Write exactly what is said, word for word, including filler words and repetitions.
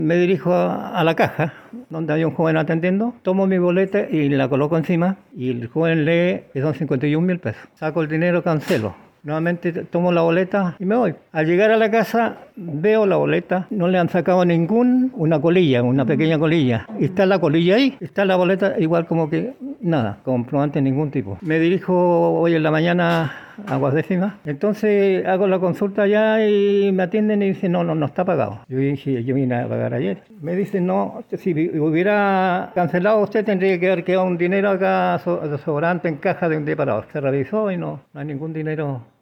Me dirijo a, a la caja, donde había un joven atendiendo, tomo mi boleta y la coloco encima y el joven lee que son cincuenta y un mil pesos. Saco el dinero, cancelo. Nuevamente tomo la boleta y me voy. Al llegar a la casa veo la boleta, no le han sacado ningún, una colilla, una pequeña colilla. Y está la colilla ahí, está la boleta igual como que nada, comprobante de ningún tipo. Me dirijo hoy en la mañana a Aguas Décimas. Entonces hago la consulta allá y me atienden y dicen no, no, no está pagado. Yo dije, yo vine a pagar ayer. Me dicen no, si hubiera cancelado usted tendría que haber quedado un dinero acá so- sobrante en caja de un día para otro. Se revisó y no, no hay ningún dinero